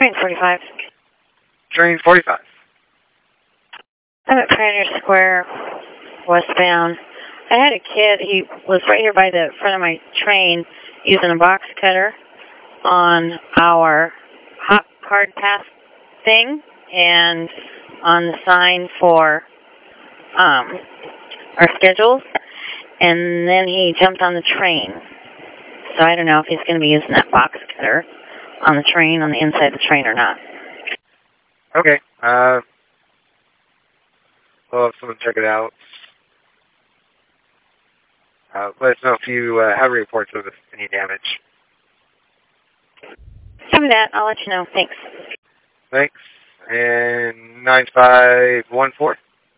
Train 45. Train 45. I'm at Pioneer Square, westbound. I had a kid, he was right here by the front of my train using a box cutter on our hot card pass thing and on the sign for our schedules, and then he jumped on the train. So I don't know if he's going to be using that box cutter on the train, on the inside of the train or not. Okay. We'll have someone check it out. Let us know if you have reports of any damage. Copy that. I'll let you know. Thanks. Thanks. And 9514.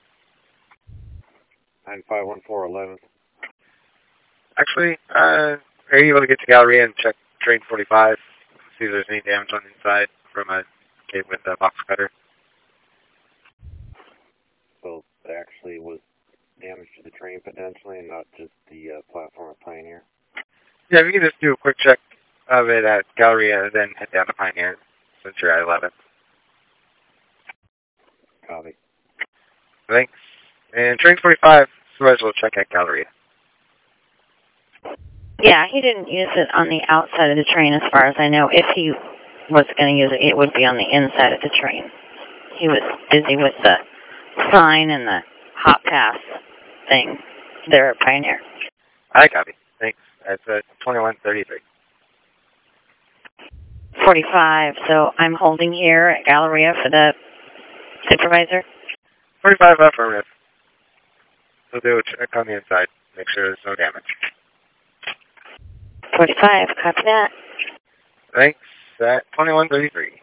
9514 11th. Actually, are you able to get to Galleria and check train 45? See if there's any damage on the inside from a kid with a box cutter. So there actually was damage to the train potentially and not just the platform of Pioneer? Yeah, we can just do a quick check of it at Galleria and then head down to Pioneer since you're at 11th. Copy. Thanks. And train 45, supervisor will check at Galleria. Yeah, he didn't use it on the outside of the train as far as I know. If he was going to use it, it would be on the inside of the train. He was busy with the sign and the hot pass thing there at Pioneer. I copy. Thanks. That's 2133. 45, so I'm holding here at Galleria for the supervisor. 45 affirmative. We'll do a check on the inside. Make sure there's no damage. 45, copy that. Thanks. At 2133.